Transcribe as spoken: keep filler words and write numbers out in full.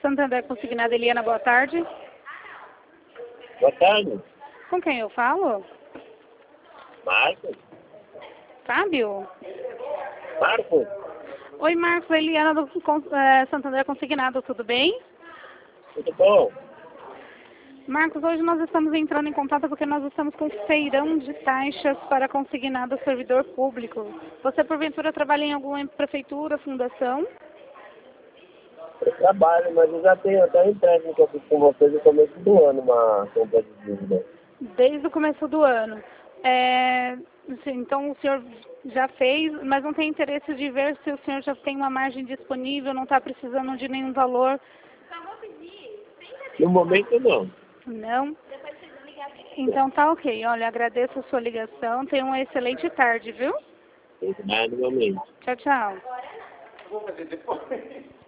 Santander Consignado, Eliana, boa tarde. Boa tarde. Com quem eu falo? Marcos? Fábio? Marcos? Oi, Marcos, Eliana do Con- é, Santander Consignado, tudo bem? Tudo bom? Marcos, hoje nós estamos entrando em contato porque nós estamos com feirão de taxas para consignado servidor público. Você, porventura, trabalha em alguma prefeitura, fundação? Eu trabalho, mas eu já tenho até um empréstimo que eu fiz com vocês no começo do ano, uma compra de dívida. Desde o começo do ano. É, sim, então o senhor já fez, mas não tem interesse de ver se o senhor já tem uma margem disponível, não está precisando de nenhum valor? No momento, não. Não? Então tá ok. Olha, agradeço a sua ligação. Tenha uma excelente tarde, viu? Tem que dar no momento. Tchau, tchau.